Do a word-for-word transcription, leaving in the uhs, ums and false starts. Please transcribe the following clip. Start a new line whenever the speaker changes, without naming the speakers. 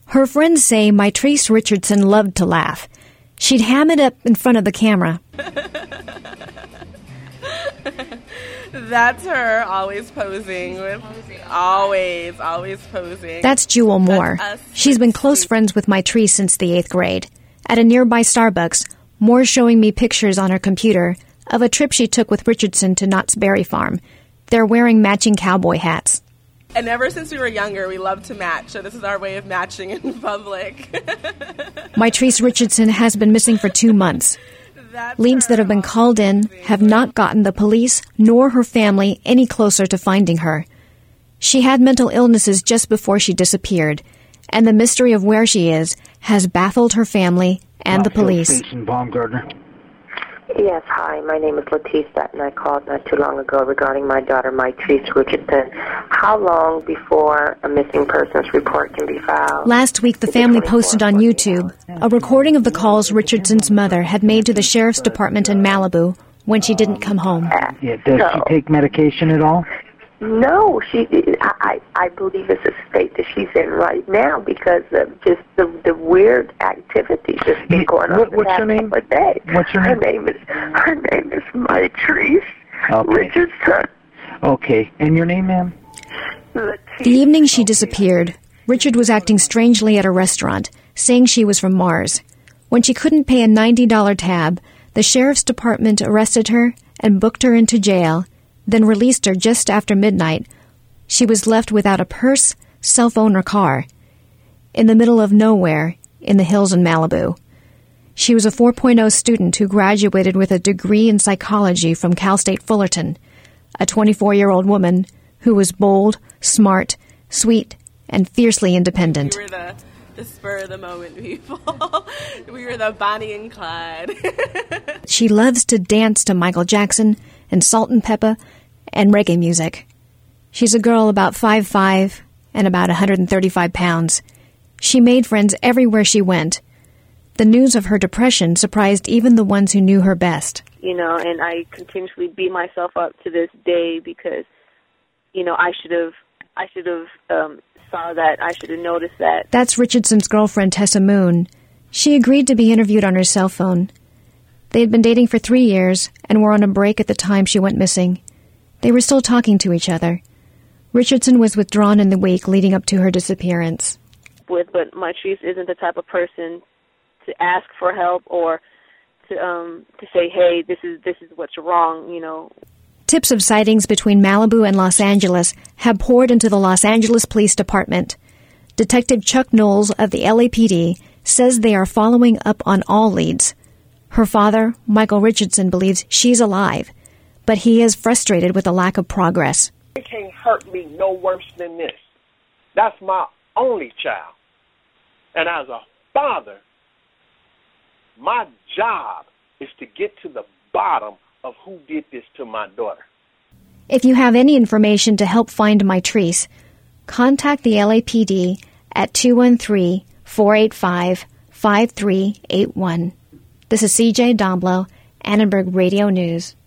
Her friends say Mitrice Richardson loved to laugh. She'd ham it up in front of the camera.
That's her, always posing. With, always, always posing.
That's Jewel Moore. She's been close friends with Mitrice since the eighth grade. At a nearby Starbucks, Moore's showing me pictures on her computer of a trip she took with Richardson to Knott's Berry Farm. They're wearing matching cowboy hats.
And ever since we were younger, we loved to match, so this is our way of matching in public.
Mitrice Richardson has been missing for two months.
That's
Leads that have been called in have not gotten the police nor her family any closer to finding her. She had mental illnesses just before she disappeared, and the mystery of where she is has baffled her family and the police.
Baumgartner.
Yes, hi. My name is Leticia, and I called not too long ago regarding my daughter, Mitrice Richardson. How long before a missing persons report can be filed?
Last week, the family posted on YouTube a recording of the calls Richardson's mother had made to the sheriff's department in Malibu when she didn't come home.
Yeah, does
No.
she take medication at all?
No, she. I, I believe it's a state that she's in right now because of just the the weird activities that's been going on.
What, what's her name?
Day.
What's her
Her
name?
name is her name is Mitrice
Okay.
Richardson.
Okay, and your name, ma'am?
The evening she disappeared, Richard was acting strangely at a restaurant, saying she was from Mars. When she couldn't pay a ninety dollars tab, the sheriff's department arrested her and booked her into jail, then released her just after midnight. She was left without a purse, cell phone, or car, in the middle of nowhere in the hills in Malibu. She was a four point oh student who graduated with a degree in psychology from Cal State Fullerton, a twenty-four-year-old woman who was bold, smart, sweet, and fiercely independent.
We were the, the spur-of-the-moment people. We were the Bonnie and Clyde.
She loves to dance to Michael Jackson and Salt and Pepper and reggae music. She's a girl about five foot five and about one hundred thirty-five pounds. She made friends everywhere she went. The news of her depression surprised even the ones who knew her best.
You know, and I continuously beat myself up to this day because, you know, I should have, I should have um, saw that. I should have noticed that.
That's Richardson's girlfriend, Tessa Moon. She agreed to be interviewed on her cell phone. They had been dating for three years and were on a break at the time she went missing. They were still talking to each other. Richardson was withdrawn in the week leading up to her disappearance.
With, but Mitrice isn't the type of person to ask for help or to um to say, hey, this is this is what's wrong, you know.
Tips of sightings between Malibu and Los Angeles have poured into the Los Angeles Police Department. Detective Chuck Knowles of the L A P D says they are following up on all leads. Her father, Michael Richardson, believes she's alive, but he is frustrated with the lack of progress.
It can't hurt me no worse than this. That's my only child. And as a father, my job is to get to the bottom of who did this to my daughter.
If you have any information to help find Mitrice, contact the L A P D at two one three, four eight five, five three eight one. This is C J Domblow, Annenberg Radio News.